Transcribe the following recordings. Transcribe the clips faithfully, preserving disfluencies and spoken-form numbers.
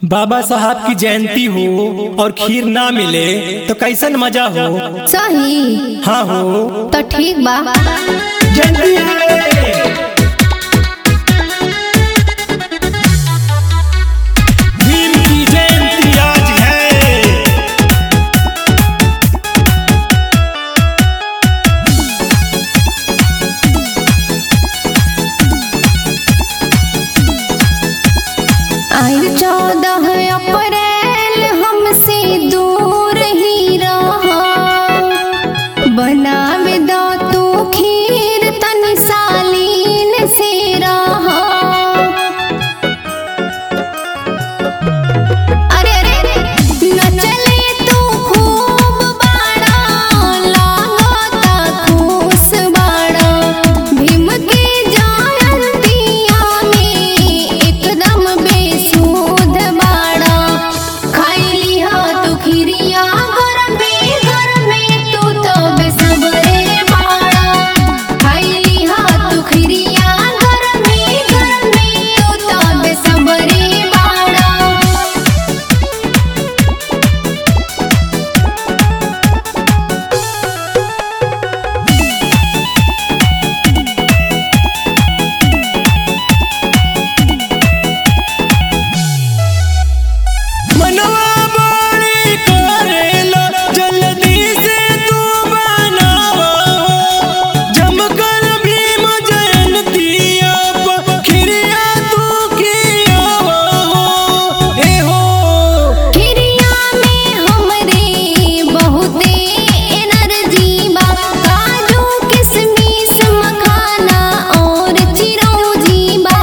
बाबा साहब की जयंती हो और खीर ना मिले तो कैसन मजा हो। सही हाँ हो तो ठीक बा। जयंती है। भीम की जयंती आज है। आज चौदह अप्रैल हमसे दूर ही रहा, बनावे दो तू खीर तनी सालीन से रहा। अरे अरे न चले तू खूब बाड़ा, लागता खुश बाड़ा। भीम के जयंतिया में एकदम बेसुध बाड़ा। खाइली हा तू खीरिया घर में, घर में तू तो बेसबरे बाड़ा। खाइली हा तू खीरिया घर में, घर में तू तो बेसबरे बाड़ा। मनवा बड़ी करेला जल्दी से तू बनावा, जमकर भीम जयंतिया पर खीरिया तू खियावा हो। ए हो खीरिया में हमरे बहुते एनर्जी बा, काजू किशमिश मखाना और चिरौंजी बा।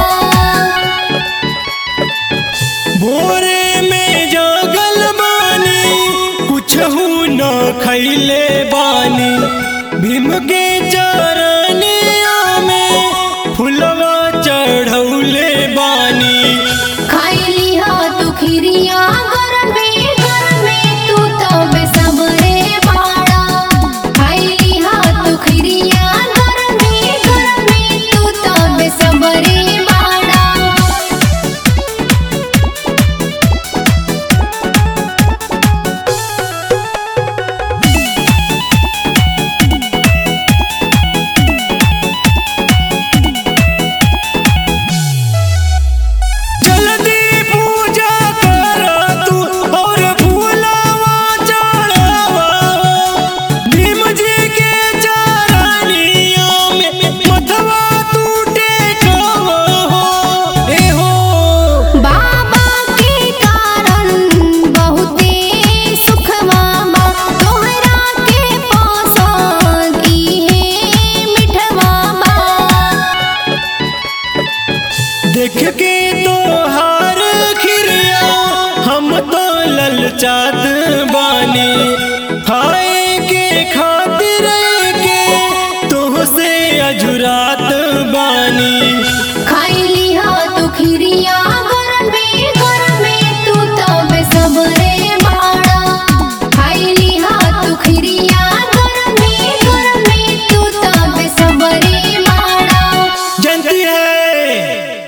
भोरे में जागल बानी कुछहू न खैले बानी, भीम के चरनिया में फुलवा चढ़ौले बानी। खाइली हा तू खीरिया घर में, घर में तू तो बेसबरे बाड़ा। खाइली हा तू खीरिया घर में, घर में तू तो बेसबरे बाड़ा। जल्दी पूजा कर तू और फूलवा चढ़ावा, भीम जी के चरनिया में मथवा तू टेकवा हो। ए हो बाबा के कारण बहुते सुखवा बा, तोहरा के पसंद इहे मिठवा बा। देख के तोहार खिरिया हम तो ललचात बानी। हाय